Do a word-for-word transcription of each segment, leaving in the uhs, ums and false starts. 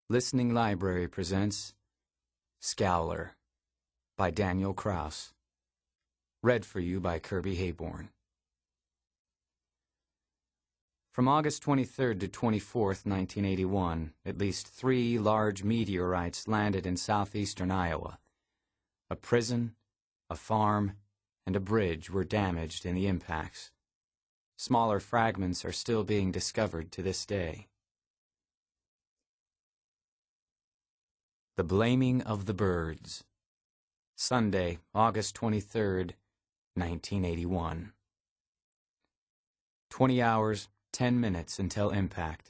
Listening Library presents Scowler by Daniel Kraus. Read for you by Kirby Hayborn. From August twenty-third to twenty-fourth, nineteen eighty-one, at least three large meteorites landed in southeastern Iowa. A prison, a farm, and a bridge were damaged in the impacts. Smaller fragments are still being discovered to this day. The Blaming of the Birds. Sunday, August twenty-third, nineteen eighty-one. Twenty hours, ten minutes until impact.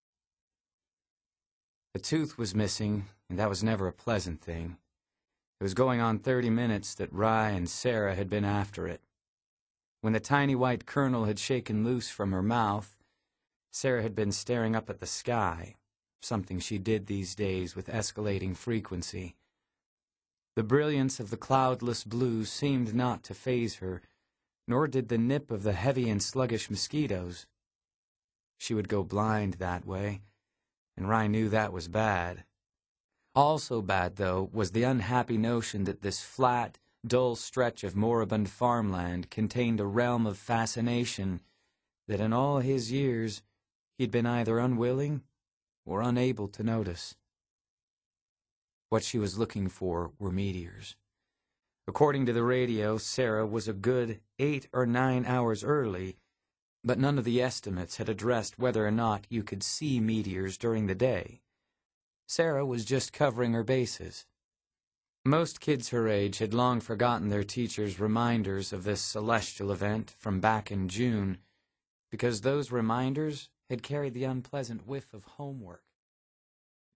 A tooth was missing, and that was never a pleasant thing. It was going on thirty minutes that Rye and Sarah had been after it. When the tiny white kernel had shaken loose from her mouth, Sarah had been staring up at the sky, something she did these days with escalating frequency. The brilliance of the cloudless blue seemed not to faze her, nor did the nip of the heavy and sluggish mosquitoes. She would go blind that way, and Rye knew that was bad. Also bad, though, was the unhappy notion that this flat, dull stretch of moribund farmland contained a realm of fascination that in all his years he'd been either unwilling or unable to notice. What she was looking for were meteors. According to the radio, Sarah was a good eight or nine hours early, but none of the estimates had addressed whether or not you could see meteors during the day. Sarah was just covering her bases. Most kids her age had long forgotten their teachers' reminders of this celestial event from back in June, because those reminders had carried the unpleasant whiff of homework.